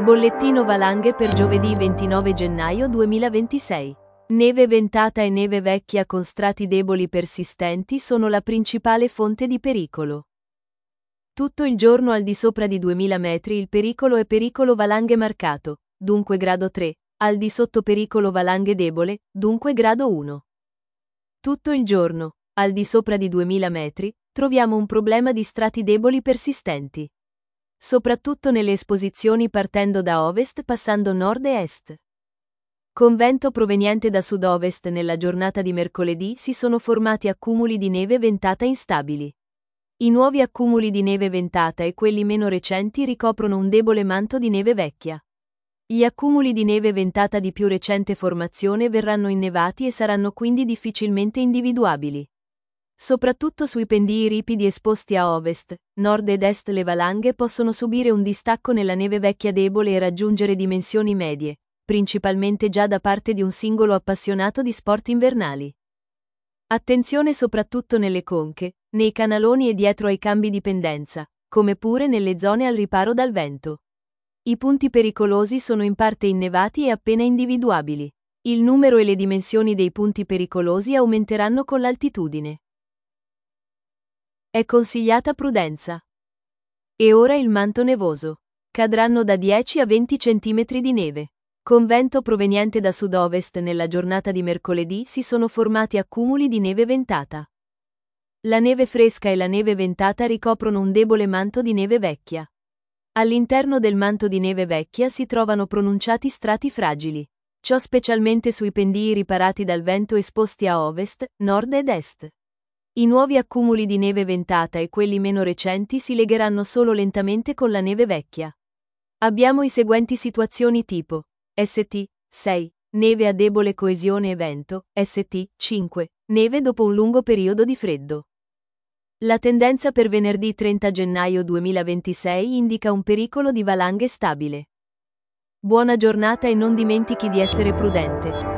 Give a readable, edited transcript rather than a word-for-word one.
Bollettino valanghe per giovedì 29 gennaio 2026. Neve ventata e neve vecchia con strati deboli persistenti sono la principale fonte di pericolo. Tutto il giorno al di sopra di 2000 metri il pericolo è pericolo valanghe marcato, dunque grado 3, al di sotto pericolo valanghe debole, dunque grado 1. Tutto il giorno, al di sopra di 2000 metri, troviamo un problema di strati deboli persistenti. Soprattutto nelle esposizioni partendo da ovest passando nord e est. Con vento proveniente da sud-ovest nella giornata di mercoledì si sono formati accumuli di neve ventata instabili. I nuovi accumuli di neve ventata e quelli meno recenti ricoprono un debole manto di neve vecchia. Gli accumuli di neve ventata di più recente formazione verranno innevati e saranno quindi difficilmente individuabili. Soprattutto sui pendii ripidi esposti a ovest, nord ed est le valanghe possono subire un distacco nella neve vecchia debole e raggiungere dimensioni medie, principalmente già da parte di un singolo appassionato di sport invernali. Attenzione soprattutto nelle conche, nei canaloni e dietro ai cambi di pendenza, come pure nelle zone al riparo dal vento. I punti pericolosi sono in parte innevati e appena individuabili. Il numero e le dimensioni dei punti pericolosi aumenteranno con l'altitudine. È consigliata prudenza. E ora il manto nevoso. Cadranno da 10 a 20 cm di neve. Con vento proveniente da sud-ovest nella giornata di mercoledì si sono formati accumuli di neve ventata. La neve fresca e la neve ventata ricoprono un debole manto di neve vecchia. All'interno del manto di neve vecchia si trovano pronunciati strati fragili. Ciò specialmente sui pendii riparati dal vento esposti a ovest, nord ed est. I nuovi accumuli di neve ventata e quelli meno recenti si legheranno solo lentamente con la neve vecchia. Abbiamo i seguenti situazioni tipo: St. 6. Neve a debole coesione e vento, St. 5. Neve dopo un lungo periodo di freddo. La tendenza per venerdì 30 gennaio 2026 indica un pericolo di valanghe stabile. Buona giornata e non dimentichi di essere prudente.